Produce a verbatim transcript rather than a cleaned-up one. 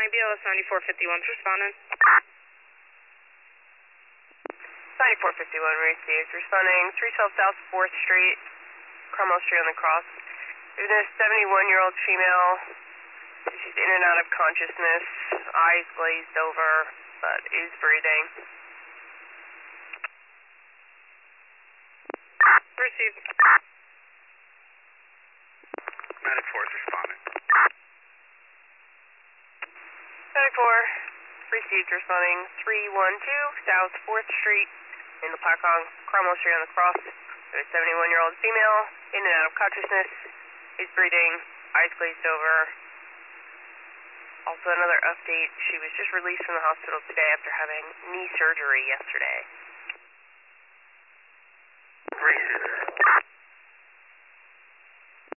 B L S ninety-four fifty-one responding. ninety-four fifty-one received. Responding three twelve South fourth Street, Cromwell Street on the cross. There's a seventy-one-year-old female. She's in and out of consciousness, eyes glazed over, but is breathing. Received. ninety-four is responding. ninety-four, received, responding three one two South fourth Street in the Placon, Cromwell Street on the cross. There's a seventy-one-year-old female, in and out of consciousness, is breathing, eyes glazed over. Also another update, she was just released from the hospital today after having knee surgery yesterday. Received.